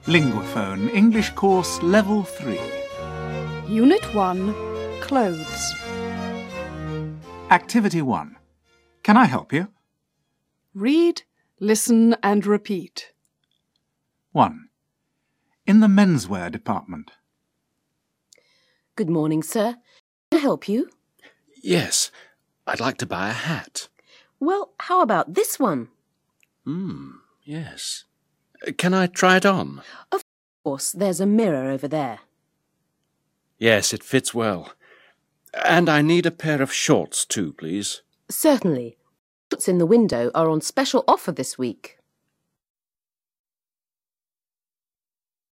Linguaphone, English Course Level 3. Unit 1, Clothes. Activity 1. Can I help you? Read, listen and repeat. 1. In the menswear department. Good morning, sir. Can I help you? Yes, I'd like to buy a hat. Well, how about this one? Yes. Can I try it on? Of course, there's a mirror over there. Yes, it fits well. And I need a pair of shorts too, please. Certainly. Shorts in the window are on special offer this week.